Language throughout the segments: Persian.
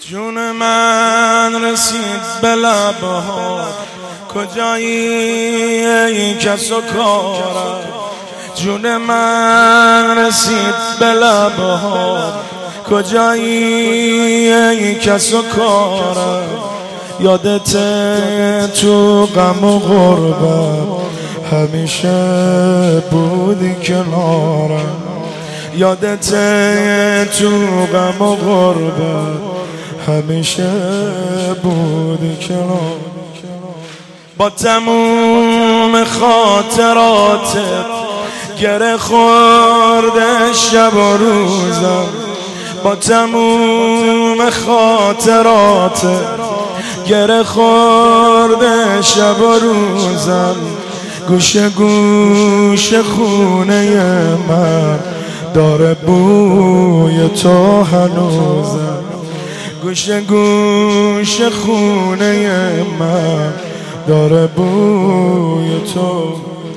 جون من رسید به لبها، کجایی ای کس و کارم. جون من رسید به لبها، کجایی ای کس و کارم. یادت تو غم و غربت همیشه بودی کنارم. یادت تو غم و غربت همیشه بودی کنارم. با تموم خاطراتت گره خورده شب و روزم. با تموم خاطراتت گره خورده شب و روزم. گوشه گوشه خونه من داره بوی تو هنوزم. گوشه گوشه خونه من داره بوی تو.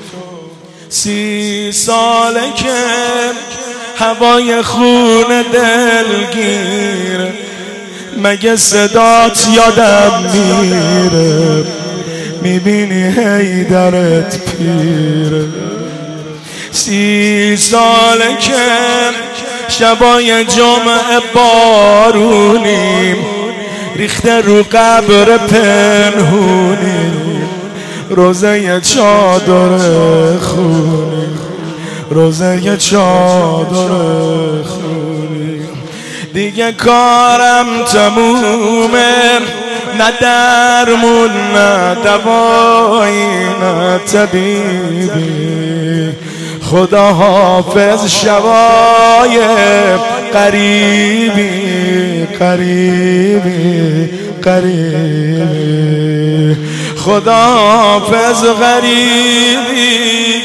30 ساله که هوای خونه دلگیره، مگه صدات یادم میره؟ میبینی هی درت پیره. 30 ساله که شبای جمعه بارونیم ریخته رو قبر پنهونیم. روزه چادر خونی، روزه چادر خونی. دیگه کارم تمومه، نه درمون نه دوایی نه طبیبی. خدا حافظ شبای قریبی قریبی قریبی. خدا حافظ غریبی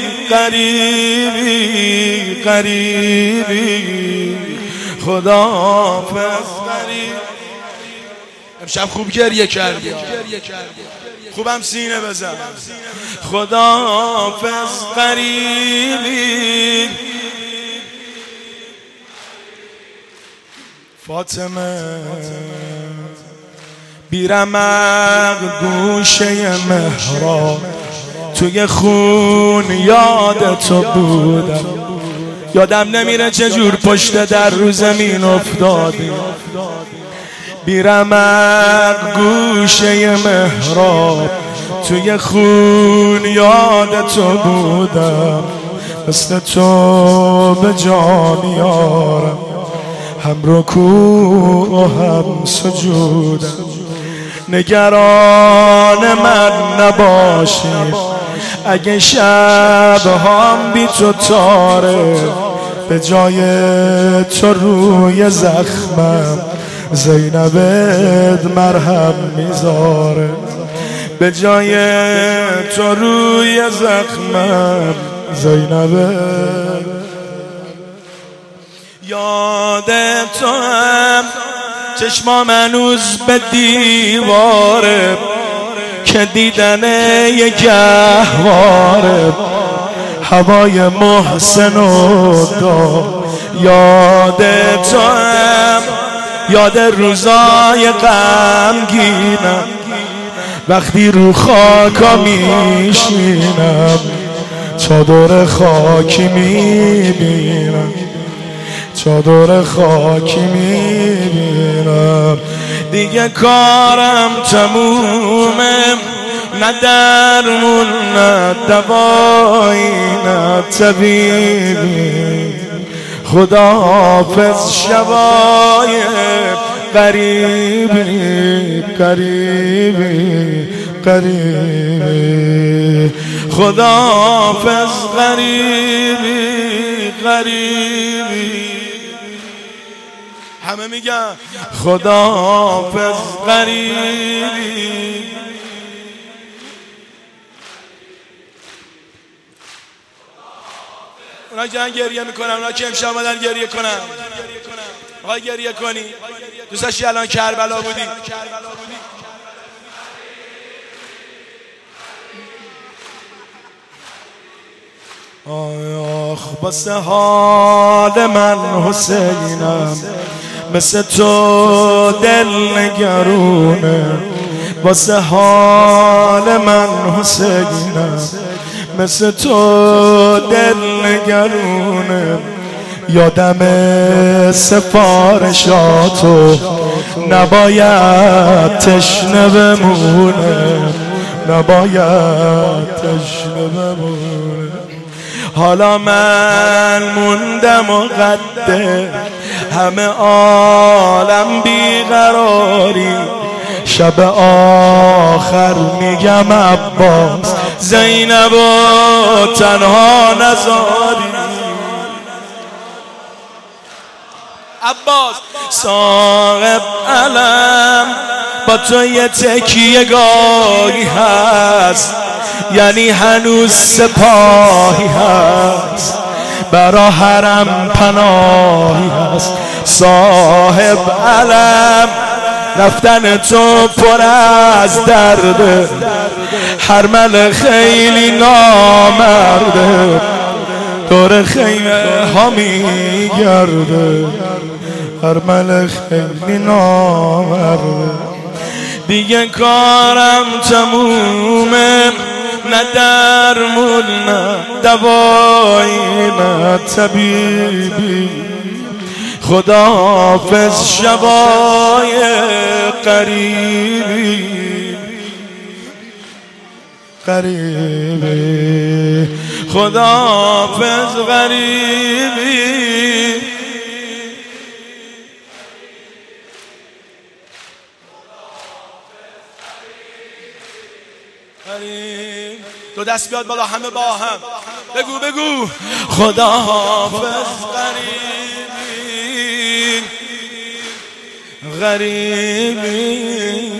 قریبی قریبی. خدا حافظ غریبی. امشب خوب گریه کردی، خوبم سینه بزن. خدا حافظ قریبی. فاطمه بیرمق گوشه محراب، توی خون یاد تو بودم. یادم نمیره چجور پشت در رو زمین افتادی. بیرمق گوشه محراب، توی خون یاد تو بودم. مثل تو به جان یارم، هم رکوع و هم سجودم. نگران من نباشی اگه شبهام بی تو تاره. به جای تو روی زخمم زینبت مرهم میذاره. به جای تو روی زخمم زینبت. یاد تو هم چشمام هنوز به دیواره که دیدن یه گهواره. هوای محسن و دا. یاد تو هم یاد روزای غمگینم، وقتی رو خاکا میشینم چادر خاکی میبینم، چادر خاکی میبینم. دیگه کارم تمومه، نه درمون نه دوایی نه طبیبی. خدا حافظ شبای قریبی قریبی قریبی. خدا حافظ قریبی قریبی. همه میگن خدا حافظ قریبی. اونا که گریه میکنن، اونا که امشب اومدن گریه کنن. آقای گریه کنی دوست داشتی الان کربلا بودی. آخ واسه حال من حسینم، مثل تو دل نگرونه واسه حال من حسینم، مثل تو دل نگرونه یادم سفارشاتو نباید تشنه بمونه، نباید تشنه بمونه. حالا من موندم و قده همه عالم بیقراری، شب آخر میگم عباس زینب و تنها نذاری. عباس صاحب علم با تو یه تکیه گاهی هست، یعنی هنوز سپاهی هست، برا حرم پناهی هست. صاحب علم رفتن تو پر از درده، حرمل خیلی نامرده، دور خیمه ها میگرده، حرمل خیلی نامرده. دیگه کارم تمومه، نه درمون نه دوایی نه طبیبی. خداحافظ شبای قریبی، قریبی، خداحافظ غریبی. دو دست بیاد بالا همه با هم بگو بگو خداحافظ غریبی، غریبی.